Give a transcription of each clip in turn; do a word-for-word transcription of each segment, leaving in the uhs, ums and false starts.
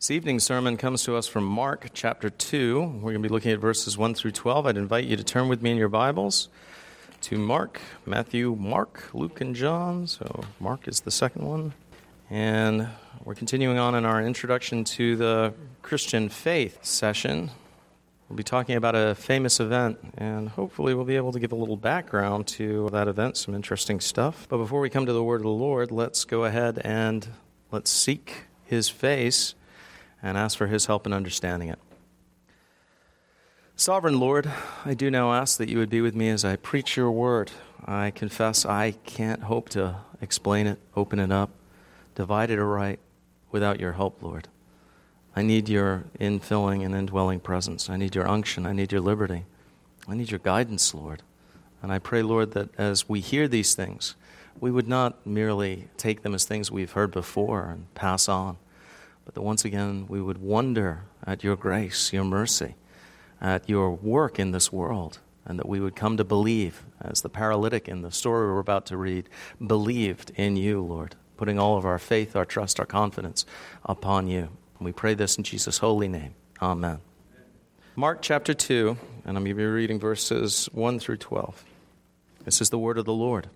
This evening's sermon comes to us from Mark chapter two. We're going to be looking at verses one through twelve. I'd invite you to turn with me in your Bibles to Mark, Matthew, Mark, Luke, and John. So Mark is the second one. And we're continuing on in our introduction to the Christian faith session. We'll be talking about a famous event, and hopefully we'll be able to give a little background to that event, some interesting stuff. But before we come to the word of the Lord, let's go ahead and let's seek His face and ask for His help in understanding it. Sovereign Lord, I do now ask that you would be with me as I preach your word. I confess I can't hope to explain it, open it up, divide it aright without your help, Lord. I need your infilling and indwelling presence. I need your unction. I need your liberty. I need your guidance, Lord. And I pray, Lord, that as we hear these things, we would not merely take them as things we've heard before and pass on, but that once again we would wonder at your grace, your mercy, at your work in this world, and that we would come to believe, as the paralytic in the story we're about to read, believed in you, Lord, putting all of our faith, our trust, our confidence upon you. We pray this in Jesus' holy name. Amen. Mark chapter two, and I'm going to be reading verses one through twelve. This is the word of the Lord.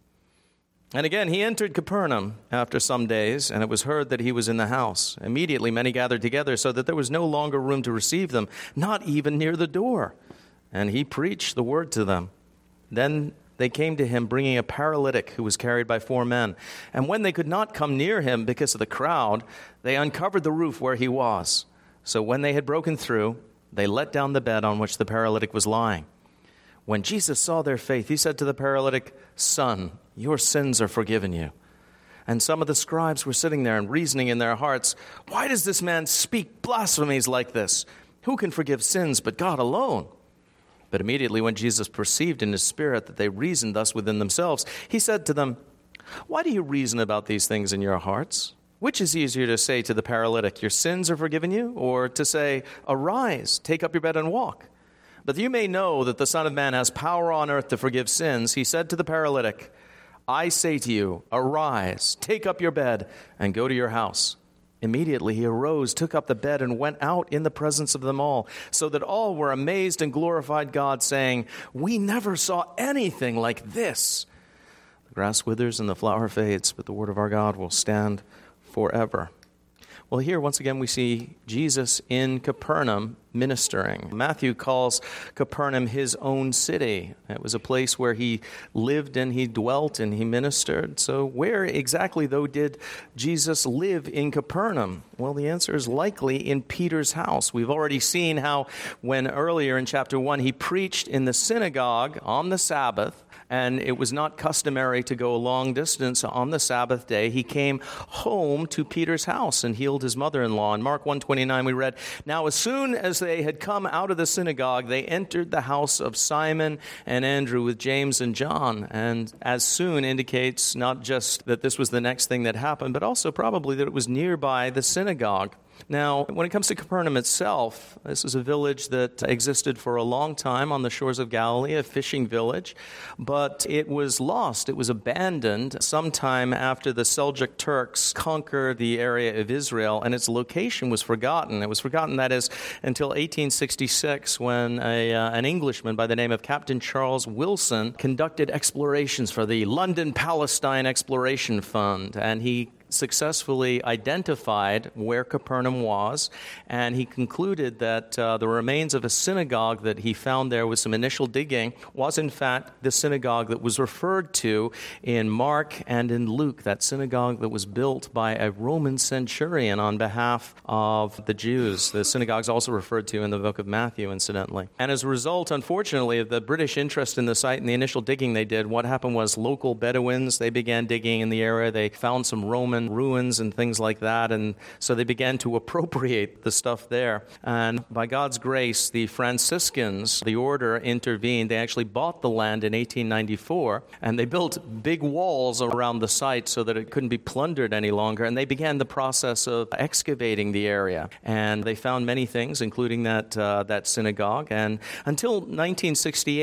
And again, he entered Capernaum after some days, and it was heard that he was in the house. Immediately many gathered together, so that there was no longer room to receive them, not even near the door. And he preached the word to them. Then they came to him, bringing a paralytic who was carried by four men. And when they could not come near him because of the crowd, they uncovered the roof where he was. So when they had broken through, they let down the bed on which the paralytic was lying. When Jesus saw their faith, he said to the paralytic, "Son, your sins are forgiven you." And some of the scribes were sitting there and reasoning in their hearts, "Why does this man speak blasphemies like this? Who can forgive sins but God alone?" But immediately when Jesus perceived in his spirit that they reasoned thus within themselves, he said to them, "Why do you reason about these things in your hearts? Which is easier to say to the paralytic, 'Your sins are forgiven you,' or to say, 'Arise, take up your bed and walk'? But you may know that the Son of Man has power on earth to forgive sins." He said to the paralytic, "I say to you, arise, take up your bed, and go to your house." Immediately he arose, took up the bed, and went out in the presence of them all, so that all were amazed and glorified God, saying, "We never saw anything like this." The grass withers and the flower fades, but the word of our God will stand forever. Well, here once again we see Jesus in Capernaum ministering. Matthew calls Capernaum his own city. It was a place where he lived and he dwelt and he ministered. So where exactly, though, did Jesus live in Capernaum? Well, the answer is likely in Peter's house. We've already seen how when earlier in chapter one he preached in the synagogue on the Sabbath, and it was not customary to go a long distance on the Sabbath day. He came home to Peter's house and healed his mother-in-law. In Mark one twenty-nine we read, "Now as soon as they had come out of the synagogue, they entered the house of Simon and Andrew with James and John." And as soon indicates not just that this was the next thing that happened, but also probably that it was nearby the synagogue. Now, when it comes to Capernaum itself, this is a village that existed for a long time on the shores of Galilee, a fishing village, but it was lost. It was abandoned sometime after the Seljuk Turks conquered the area of Israel, and its location was forgotten. It was forgotten, that is, until eighteen sixty-six, when a, uh, an Englishman by the name of Captain Charles Wilson conducted explorations for the London Palestine Exploration Fund, and he successfully identified where Capernaum was, and he concluded that uh, the remains of a synagogue that he found there with some initial digging was in fact the synagogue that was referred to in Mark and in Luke, that synagogue that was built by a Roman centurion on behalf of the Jews. The synagogue is also referred to in the book of Matthew, incidentally. And as a result, unfortunately, of the British interest in the site and the initial digging they did, what happened was local Bedouins, they began digging in the area. They found some Roman ruins and things like that, and so they began to appropriate the stuff there. And by God's grace, the Franciscans, the order, intervened. They actually bought the land in eighteen ninety-four, and they built big walls around the site so that it couldn't be plundered any longer, and they began the process of excavating the area. And they found many things, including that uh, that synagogue. And until nineteen sixty-eight,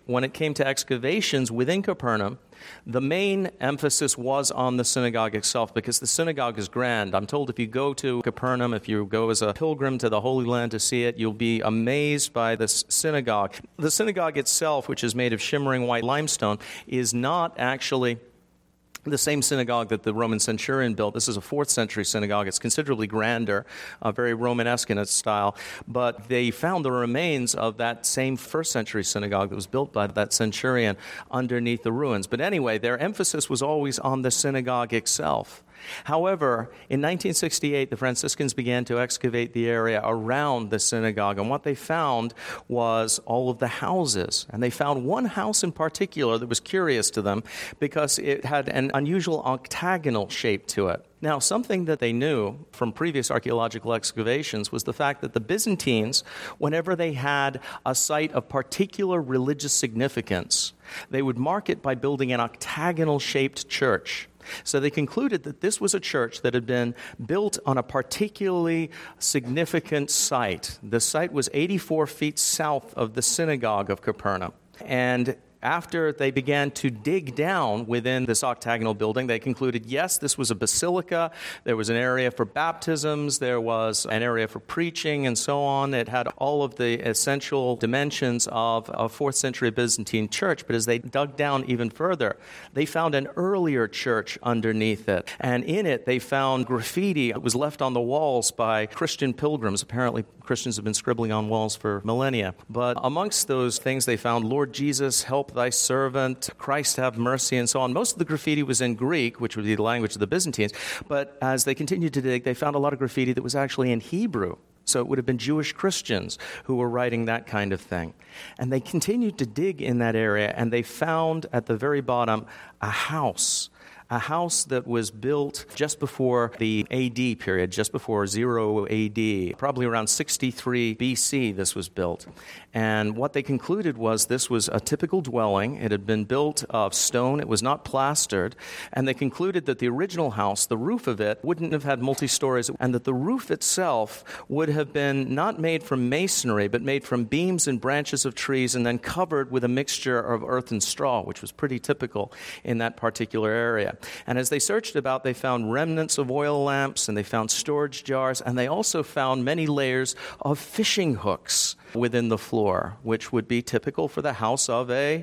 when it came to excavations within Capernaum, the main emphasis was on the synagogue itself because the synagogue is grand. I'm told if you go to Capernaum, if you go as a pilgrim to the Holy Land to see it, you'll be amazed by this synagogue. The synagogue itself, which is made of shimmering white limestone, is not actually the same synagogue that the Roman centurion built. This is a fourth century synagogue. It's considerably grander, uh, very Romanesque in its style. But they found the remains of that same first century synagogue that was built by that centurion underneath the ruins. But anyway, their emphasis was always on the synagogue itself. However, in nineteen sixty-eight, the Franciscans began to excavate the area around the synagogue, and what they found was all of the houses. And they found one house in particular that was curious to them because it had an unusual octagonal shape to it. Now, something that they knew from previous archaeological excavations was the fact that the Byzantines, whenever they had a site of particular religious significance, they would mark it by building an octagonal-shaped church. So they concluded that this was a church that had been built on a particularly significant site. The site was eighty-four feet south of the synagogue of Capernaum. And after they began to dig down within this octagonal building, they concluded, yes, this was a basilica. There was an area for baptisms. There was an area for preaching and so on. It had all of the essential dimensions of a fourth century Byzantine church. But as they dug down even further, they found an earlier church underneath it. And in it, they found graffiti that was left on the walls by Christian pilgrims. Apparently, Christians have been scribbling on walls for millennia. But amongst those things, they found, Lord Jesus, help thy servant, Christ have mercy, and so on. Most of the graffiti was in Greek, which would be the language of the Byzantines, but as they continued to dig, they found a lot of graffiti that was actually in Hebrew. So it would have been Jewish Christians who were writing that kind of thing. And they continued to dig in that area, and they found at the very bottom a house. A house that was built just before the A D period, just before zero A D, probably around sixty-three B C this was built. And what they concluded was this was a typical dwelling. It had been built of stone. It was not plastered. And they concluded that the original house, the roof of it, wouldn't have had multi-stories, and that the roof itself would have been not made from masonry, but made from beams and branches of trees and then covered with a mixture of earth and straw, which was pretty typical in that particular area. And as they searched about, they found remnants of oil lamps, and they found storage jars, and they also found many layers of fishing hooks within the floor, which would be typical for the house of a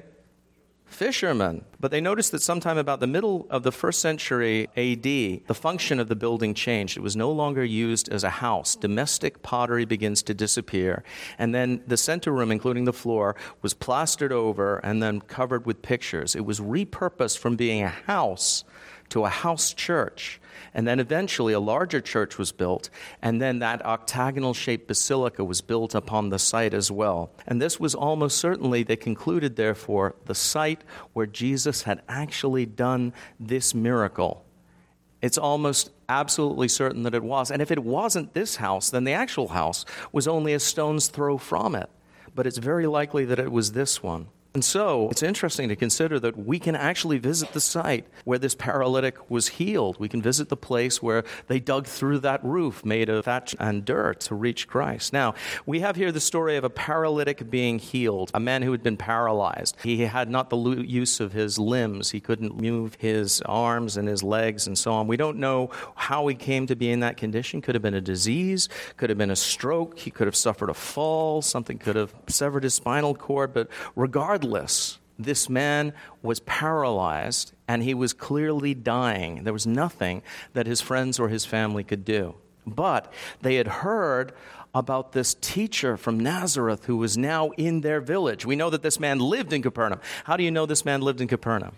fisherman. But they noticed that sometime about the middle of the first century A D, the function of the building changed. It was no longer used as a house. Domestic pottery begins to disappear. And then the center room, including the floor, was plastered over and then covered with pictures. It was repurposed from being a house to a house church. And then eventually a larger church was built, and then that octagonal-shaped basilica was built upon the site as well. And this was almost certainly, they concluded, therefore, the site where Jesus had actually done this miracle. It's almost absolutely certain that it was. And if it wasn't this house, then the actual house was only a stone's throw from it. But it's very likely that it was this one. And so it's interesting to consider that we can actually visit the site where this paralytic was healed. We can visit the place where they dug through that roof made of thatch and dirt to reach Christ. Now, we have here the story of a paralytic being healed, a man who had been paralyzed. He had not the use of his limbs. He couldn't move his arms and his legs and so on. We don't know how he came to be in that condition. Could have been a disease, could have been a stroke. He could have suffered a fall. Something could have severed his spinal cord. But regardless, this man was paralyzed, and he was clearly dying. There was nothing that his friends or his family could do. But they had heard about this teacher from Nazareth who was now in their village. We know that this man lived in Capernaum. How do you know this man lived in Capernaum?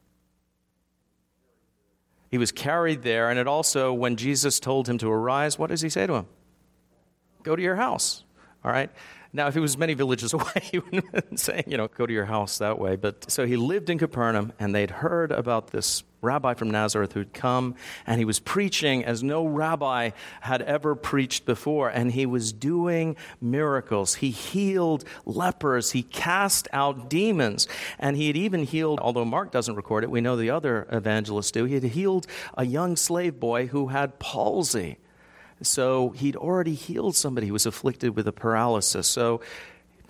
He was carried there, and it also, when Jesus told him to arise, what does he say to him? Go to your house, all right? Now, if he was many villages away, he wouldn't have been saying, you know, go to your house that way. But so he lived in Capernaum, and they'd heard about this rabbi from Nazareth who'd come, and he was preaching as no rabbi had ever preached before, and he was doing miracles. He healed lepers. He cast out demons, and he had even healed, although Mark doesn't record it, we know the other evangelists do, he had healed a young slave boy who had palsy. So he'd already healed somebody who was afflicted with a paralysis. So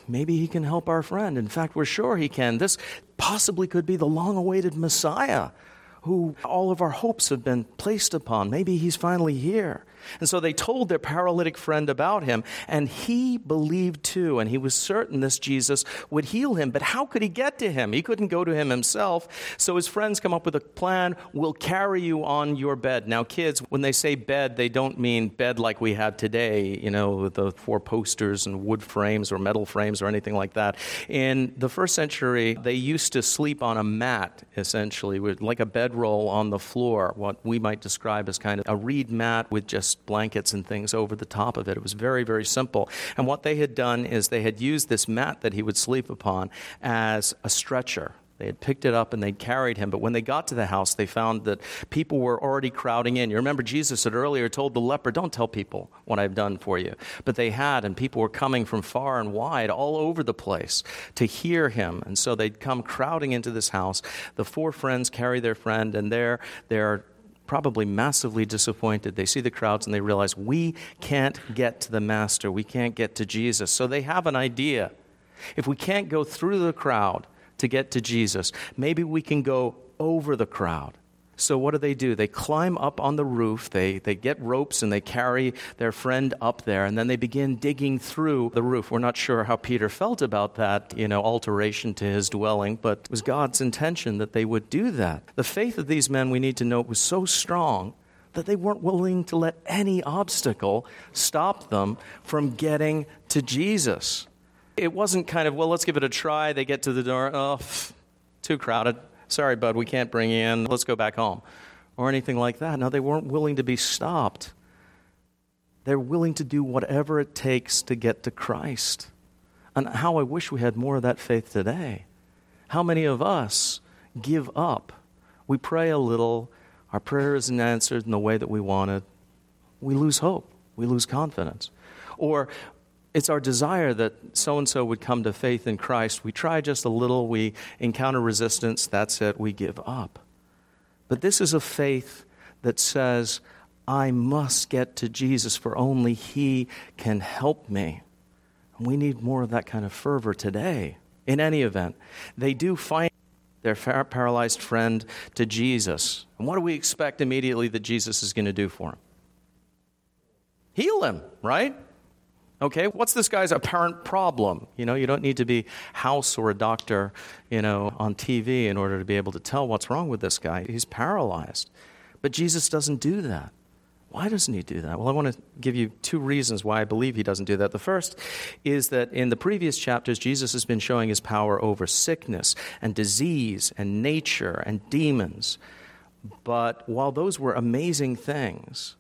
maybe he can help our friend. In fact, we're sure he can. This possibly could be the long-awaited Messiah who all of our hopes have been placed upon. Maybe he's finally here. And so they told their paralytic friend about him, and he believed too, and he was certain this Jesus would heal him. But how could he get to him? He couldn't go to him himself. So his friends come up with a plan. We'll carry you on your bed. Now, kids, when they say bed, they don't mean bed like we have today, you know, with the four posters and wood frames or metal frames or anything like that. In the first century, they used to sleep on a mat, essentially, with like a bedroll on the floor, what we might describe as kind of a reed mat with just blankets and things over the top of it. It was very, very simple. And what they had done is they had used this mat that he would sleep upon as a stretcher. They had picked it up and they'd carried him. But when they got to the house, they found that people were already crowding in. You remember Jesus had earlier told the leper, don't tell people what I've done for you. But they had, and people were coming from far and wide all over the place to hear him. And so they'd come crowding into this house. The four friends carry their friend, and they're, they're probably massively disappointed. They see the crowds and they realize, we can't get to the Master. We can't get to Jesus. So they have an idea. If we can't go through the crowd to get to Jesus, maybe we can go over the crowd. So what do they do? They climb up on the roof, they, they get ropes and they carry their friend up there, and then they begin digging through the roof. We're not sure how Peter felt about that, you know, alteration to his dwelling, but it was God's intention that they would do that. The faith of these men, we need to note, was so strong that they weren't willing to let any obstacle stop them from getting to Jesus. It wasn't kind of, well, let's give it a try. They get to the door, oh, pff, too crowded. Sorry, bud, we can't bring you in. Let's go back home. Or anything like that. No, they weren't willing to be stopped. They're willing to do whatever it takes to get to Christ. And how I wish we had more of that faith today. How many of us give up? We pray a little. Our prayer isn't answered in the way that we wanted. We lose hope. We lose confidence. Or it's our desire that so-and-so would come to faith in Christ. We try just a little. We encounter resistance. That's it. We give up. But this is a faith that says, I must get to Jesus, for only he can help me. And we need more of that kind of fervor today. In any event, they do find their paralyzed friend to Jesus. And what do we expect immediately that Jesus is going to do for him? Heal him, right? Okay, what's this guy's apparent problem? You know, you don't need to be House or a doctor, you know, on T V in order to be able to tell what's wrong with this guy. He's paralyzed. But Jesus doesn't do that. Why doesn't he do that? Well, I want to give you two reasons why I believe he doesn't do that. The first is that in the previous chapters, Jesus has been showing his power over sickness and disease and nature and demons. But while those were amazing things,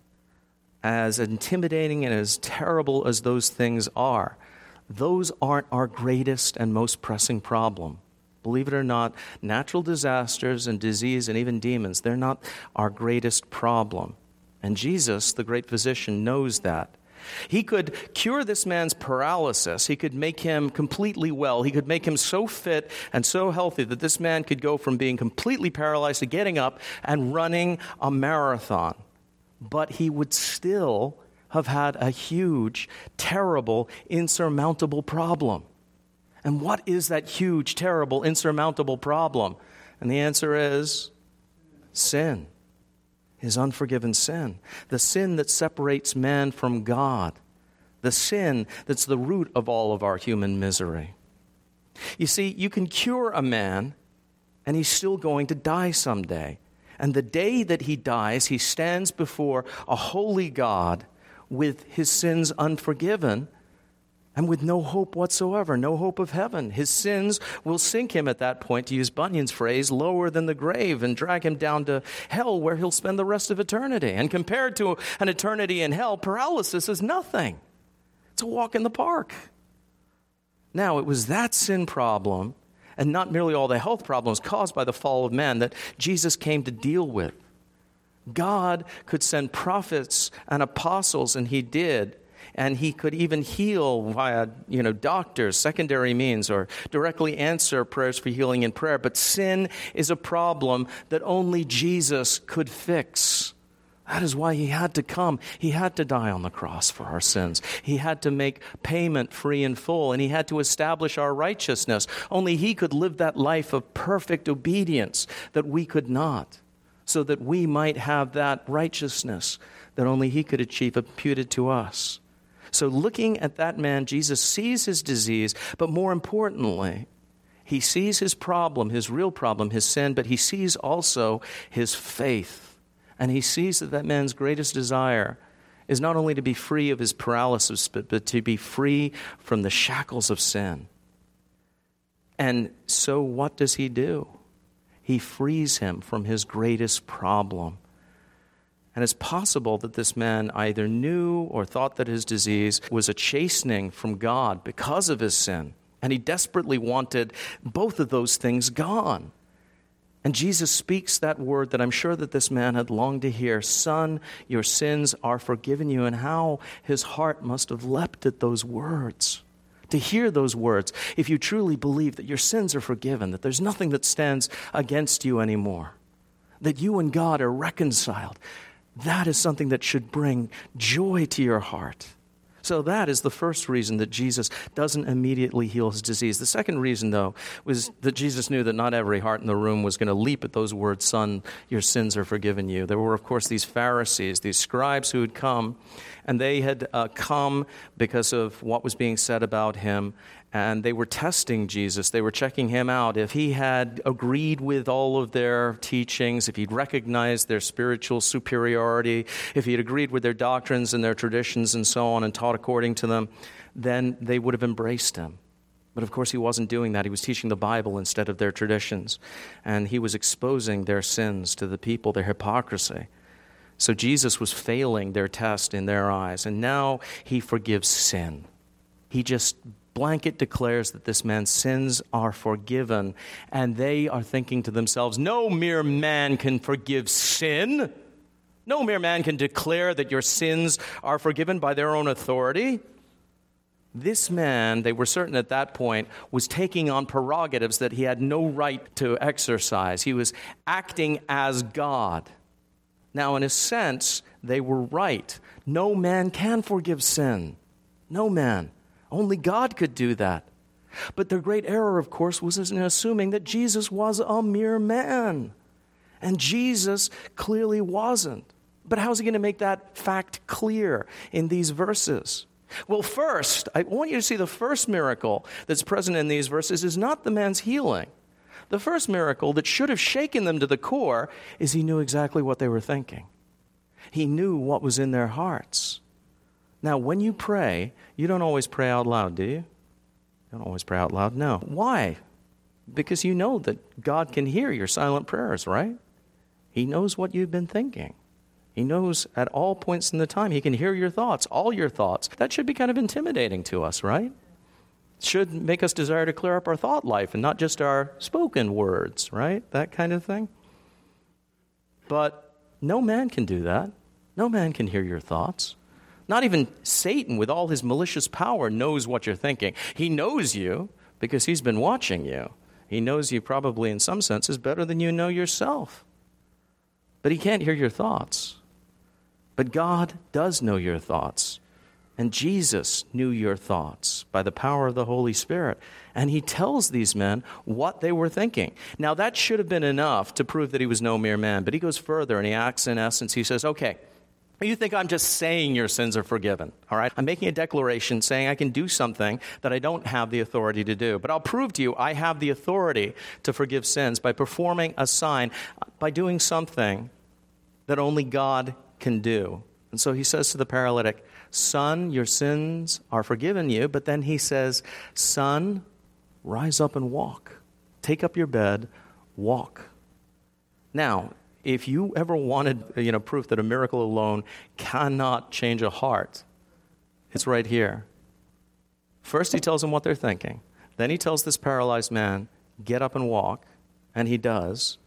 as intimidating and as terrible as those things are, those aren't our greatest and most pressing problem. Believe it or not, natural disasters and disease and even demons, they're not our greatest problem. And Jesus, the great physician, knows that. He could cure this man's paralysis. He could make him completely well. He could make him so fit and so healthy that this man could go from being completely paralyzed to getting up and running a marathon. But he would still have had a huge, terrible, insurmountable problem. And what is that huge, terrible, insurmountable problem? And the answer is sin. His unforgiven sin. The sin that separates man from God. The sin that's the root of all of our human misery. You see, you can cure a man, and he's still going to die someday. And the day that he dies, he stands before a holy God with his sins unforgiven and with no hope whatsoever, no hope of heaven. His sins will sink him at that point, to use Bunyan's phrase, lower than the grave, and drag him down to hell, where he'll spend the rest of eternity. And compared to an eternity in hell, paralysis is nothing. It's a walk in the park. Now, it was that sin problem, and not merely all the health problems caused by the fall of man, that Jesus came to deal with. God could send prophets and apostles, and he did. And he could even heal via, you know, doctors, secondary means, or directly answer prayers for healing in prayer. But sin is a problem that only Jesus could fix. That is why he had to come. He had to die on the cross for our sins. He had to make payment free and full, and he had to establish our righteousness. Only he could live that life of perfect obedience that we could not, so that we might have that righteousness that only he could achieve imputed to us. So looking at that man, Jesus sees his disease, but more importantly, he sees his problem, his real problem, his sin, but he sees also his faith. And he sees that that man's greatest desire is not only to be free of his paralysis, but, but to be free from the shackles of sin. And so what does he do? He frees him from his greatest problem. And it's possible that this man either knew or thought that his disease was a chastening from God because of his sin. And he desperately wanted both of those things gone. And Jesus speaks that word that I'm sure that this man had longed to hear. Son, your sins are forgiven you. And how his heart must have leapt at those words. To hear those words, if you truly believe that your sins are forgiven, that there's nothing that stands against you anymore, that you and God are reconciled, that is something that should bring joy to your heart. So that is the first reason that Jesus doesn't immediately heal his disease. The second reason, though, was that Jesus knew that not every heart in the room was going to leap at those words, Son, your sins are forgiven you. There were, of course, these Pharisees, these scribes who had come, and they had uh, come because of what was being said about him, and they were testing Jesus. They were checking him out. If he had agreed with all of their teachings, if he'd recognized their spiritual superiority, if he'd agreed with their doctrines and their traditions and so on and taught according to them, then they would have embraced him. But of course he wasn't doing that. He was teaching the Bible instead of their traditions. And he was exposing their sins to the people, their hypocrisy. So Jesus was failing their test in their eyes. And now he forgives sin. He just blanket declares that this man's sins are forgiven, and they are thinking to themselves, no mere man can forgive sin. No mere man can declare that your sins are forgiven by their own authority. This man, they were certain at that point, was taking on prerogatives that he had no right to exercise. He was acting as God. Now, in a sense, they were right. No man can forgive sin. No man. Only God could do that. But their great error, of course, was in assuming that Jesus was a mere man. And Jesus clearly wasn't. But how's he going to make that fact clear in these verses? Well, first, I want you to see the first miracle that's present in these verses is not the man's healing. The first miracle that should have shaken them to the core is he knew exactly what they were thinking. He knew what was in their hearts. Now, when you pray, you don't always pray out loud, do you? You don't always pray out loud? No. Why? Because you know that God can hear your silent prayers, right? He knows what you've been thinking. He knows at all points in the time. He can hear your thoughts, all your thoughts. That should be kind of intimidating to us, right? It should make us desire to clear up our thought life and not just our spoken words, right? That kind of thing. But no man can do that. No man can hear your thoughts. Not even Satan, with all his malicious power, knows what you're thinking. He knows you because he's been watching you. He knows you probably in some senses better than you know yourself. But he can't hear your thoughts. But God does know your thoughts. And Jesus knew your thoughts by the power of the Holy Spirit. And he tells these men what they were thinking. Now, that should have been enough to prove that he was no mere man. But he goes further and he acts in essence. He says, okay, you think I'm just saying your sins are forgiven, all right? I'm making a declaration saying I can do something that I don't have the authority to do. But I'll prove to you I have the authority to forgive sins by performing a sign, by doing something that only God can do. And so he says to the paralytic, son, your sins are forgiven you. But then he says, son, rise up and walk. Take up your bed, walk. Now, if you ever wanted, you know, proof that a miracle alone cannot change a heart, it's right here. First, he tells them what they're thinking. Then he tells this paralyzed man, get up and walk. And he does.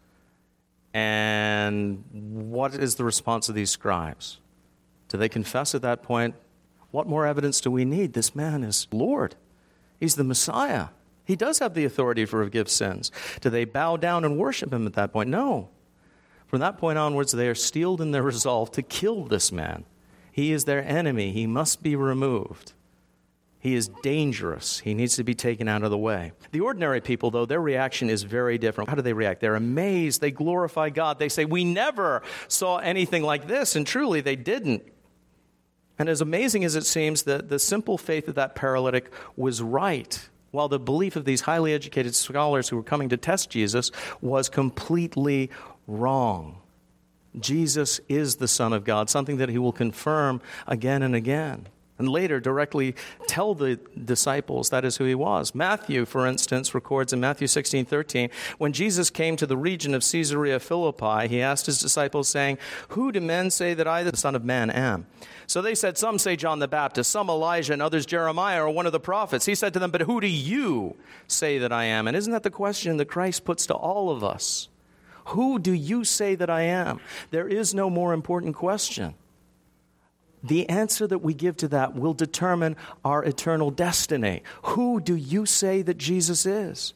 And what is the response of these scribes? Do they confess at that point? What more evidence do we need? This man is Lord. He's the Messiah. He does have the authority to forgive sins. Do they bow down and worship him at that point? No. From that point onwards, they are steeled in their resolve to kill this man. He is their enemy. He must be removed. He is dangerous. He needs to be taken out of the way. The ordinary people, though, their reaction is very different. How do they react? They're amazed. They glorify God. They say, we never saw anything like this. And truly, they didn't. And as amazing as it seems, the, the simple faith of that paralytic was right, while the belief of these highly educated scholars who were coming to test Jesus was completely wrong. Jesus is the Son of God, something that he will confirm again and again. And later directly tell the disciples that is who he was. Matthew, for instance, records in Matthew sixteen thirteen, when Jesus came to the region of Caesarea Philippi, he asked his disciples, saying, who do men say that I, the Son of Man, am? So they said, some say John the Baptist, some Elijah, and others Jeremiah or one of the prophets. He said to them, but who do you say that I am? And isn't that the question that Christ puts to all of us? Who do you say that I am? There is no more important question. The answer that we give to that will determine our eternal destiny. Who do you say that Jesus is?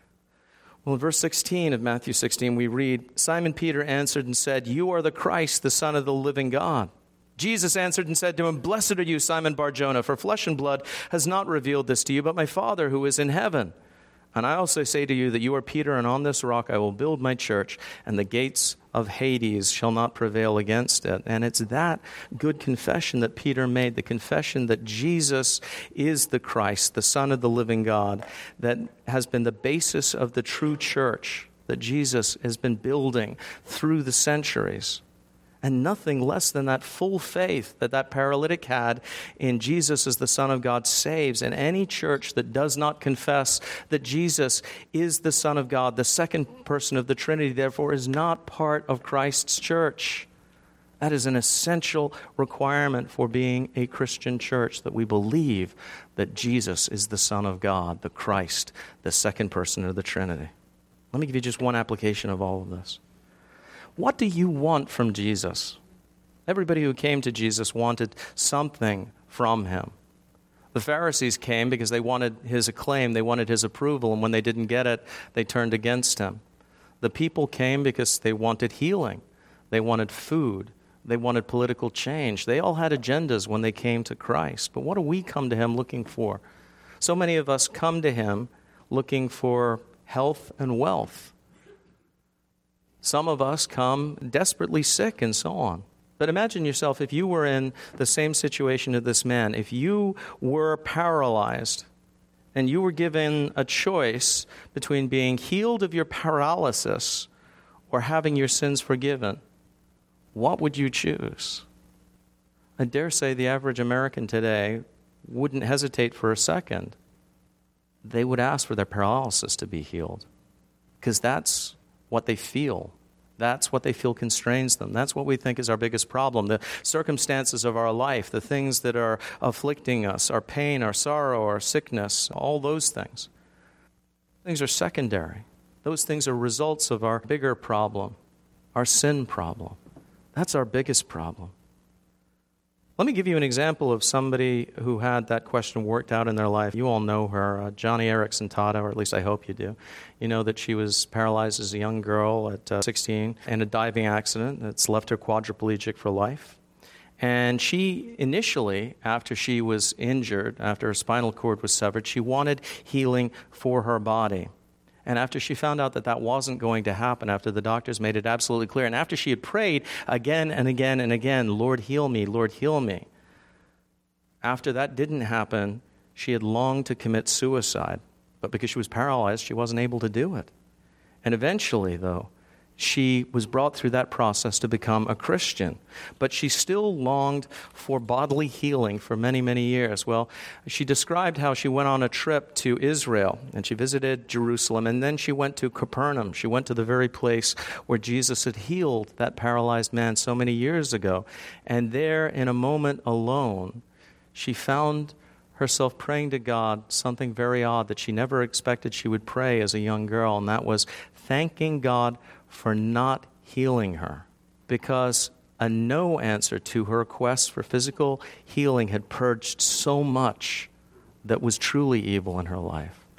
Well, in verse sixteen of Matthew sixteen, we read, Simon Peter answered and said, you are the Christ, the Son of the living God. Jesus answered and said to him, blessed are you, Simon Bar-Jonah, for flesh and blood has not revealed this to you, but my Father who is in heaven. And I also say to you that you are Peter, and on this rock I will build my church, and the gates of Hades shall not prevail against it. And it's that good confession that Peter made, the confession that Jesus is the Christ, the Son of the living God, that has been the basis of the true church that Jesus has been building through the centuries. And nothing less than that full faith that that paralytic had in Jesus as the Son of God saves. And any church that does not confess that Jesus is the Son of God, the second person of the Trinity, therefore is not part of Christ's church. That is an essential requirement for being a Christian church, that we believe that Jesus is the Son of God, the Christ, the second person of the Trinity. Let me give you just one application of all of this. What do you want from Jesus? Everybody who came to Jesus wanted something from him. The Pharisees came because they wanted his acclaim, they wanted his approval, and when they didn't get it, they turned against him. The people came because they wanted healing, they wanted food, they wanted political change. They all had agendas when they came to Christ. But what do we come to him looking for? So many of us come to him looking for health and wealth. Some of us come desperately sick and so on. But imagine yourself if you were in the same situation as this man. If you were paralyzed and you were given a choice between being healed of your paralysis or having your sins forgiven, what would you choose? I dare say the average American today wouldn't hesitate for a second. They would ask for their paralysis to be healed, because that's what they feel. That's what they feel constrains them. That's what we think is our biggest problem. The circumstances of our life, the things that are afflicting us, our pain, our sorrow, our sickness, all those things. Things are secondary. Those things are results of our bigger problem, our sin problem. That's our biggest problem. Let me give you an example of somebody who had that question worked out in their life. You all know her, uh, Johnny Erickson Tada, or at least I hope you do. You know that she was paralyzed as a young girl at uh, sixteen in a diving accident that's left her quadriplegic for life. And she initially, after she was injured, after her spinal cord was severed, she wanted healing for her body. And after she found out that that wasn't going to happen, after the doctors made it absolutely clear, and after she had prayed again and again and again, Lord, heal me, Lord, heal me. After that didn't happen, she had longed to commit suicide. But because she was paralyzed, she wasn't able to do it. And eventually, though, she was brought through that process to become a Christian. But she still longed for bodily healing for many, many years. Well, she described how she went on a trip to Israel, and she visited Jerusalem, and then she went to Capernaum. She went to the very place where Jesus had healed that paralyzed man so many years ago. And there, in a moment alone, she found herself praying to God something very odd that she never expected she would pray as a young girl, and that was thanking God for not healing her, because a no answer to her request for physical healing had purged so much that was truly evil in her life.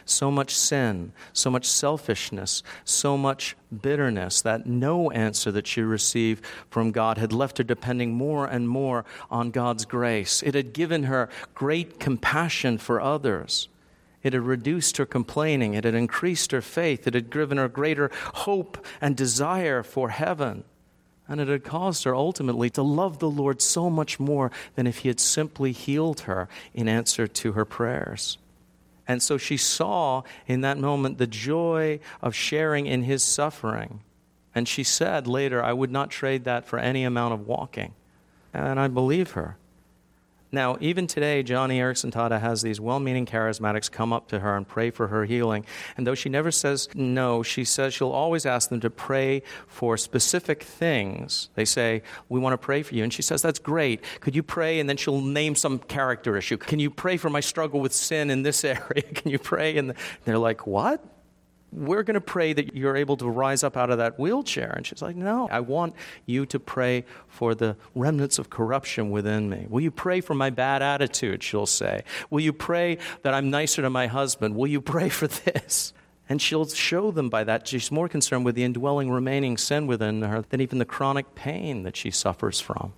so much sin, so much selfishness, so much bitterness that no answer that she received from God had left her depending more and more on God's grace. It had given her great compassion for others. It had reduced her complaining. It had increased her faith. It had given her greater hope and desire for heaven. And it had caused her ultimately to love the Lord so much more than if he had simply healed her in answer to her prayers. And so she saw in that moment the joy of sharing in his suffering. And she said later, I would not trade that for any amount of walking. And I believe her. Now, even today, Joni Eareckson Tada has these well-meaning charismatics come up to her and pray for her healing. And though she never says no, she says she'll always ask them to pray for specific things. They say, we want to pray for you. And she says, that's great. Could you pray? And then she'll name some character issue. Can you pray for my struggle with sin in this area? Can you pray? And they're like, what? We're going to pray that you're able to rise up out of that wheelchair. And she's like, no, I want you to pray for the remnants of corruption within me. Will you pray for my bad attitude, she'll say. Will you pray that I'm nicer to my husband? Will you pray for this? And she'll show them by that she's more concerned with the indwelling remaining sin within her than even the chronic pain that she suffers from.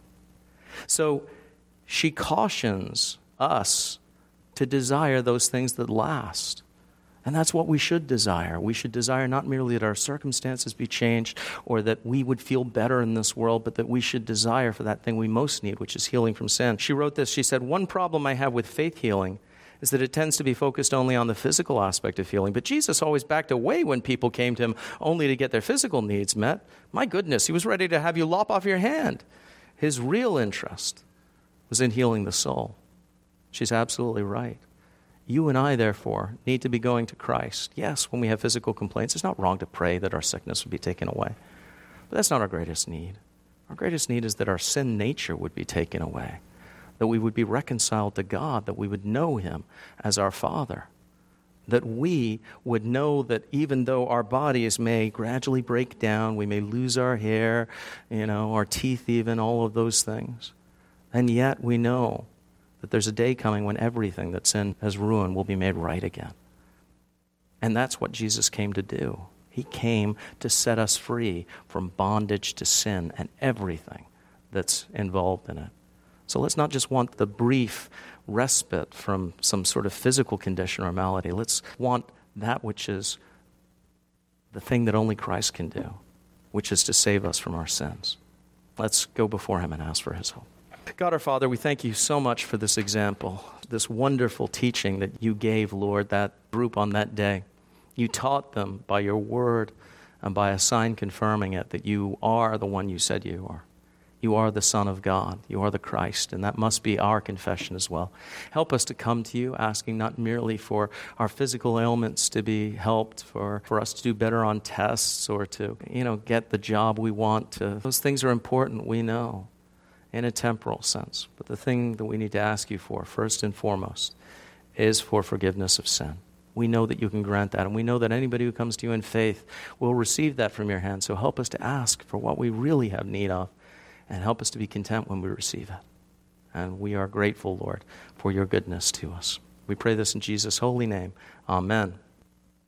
So she cautions us to desire those things that last. And that's what we should desire. We should desire not merely that our circumstances be changed or that we would feel better in this world, but that we should desire for that thing we most need, which is healing from sin. She wrote this, she said, one problem I have with faith healing is that it tends to be focused only on the physical aspect of healing. But Jesus always backed away when people came to him only to get their physical needs met. My goodness, he was ready to have you lop off your hand. His real interest was in healing the soul. She's absolutely right. You and I, therefore, need to be going to Christ. Yes, when we have physical complaints, it's not wrong to pray that our sickness would be taken away. But that's not our greatest need. Our greatest need is that our sin nature would be taken away, that we would be reconciled to God, that we would know him as our Father, that we would know that even though our bodies may gradually break down, we may lose our hair, you know, our teeth even, all of those things, and yet we know that there's a day coming when everything that sin has ruined will be made right again. And that's what Jesus came to do. He came to set us free from bondage to sin and everything that's involved in it. So let's not just want the brief respite from some sort of physical condition or malady. Let's want that which is the thing that only Christ can do, which is to save us from our sins. Let's go before him and ask for his help. God our Father, we thank you so much for this example, this wonderful teaching that you gave, Lord, that group on that day. You taught them by your word and by a sign confirming it that you are the one you said you are. You are the Son of God. You are the Christ, and that must be our confession as well. Help us to come to you, asking not merely for our physical ailments to be helped, for, for us to do better on tests or to, you know, get the job we want to. Those things are important, we know, in a temporal sense. But the thing that we need to ask you for, first and foremost, is for forgiveness of sin. We know that you can grant that, and we know that anybody who comes to you in faith will receive that from your hand. So help us to ask for what we really have need of, and help us to be content when we receive it. And we are grateful, Lord, for your goodness to us. We pray this in Jesus' holy name. Amen.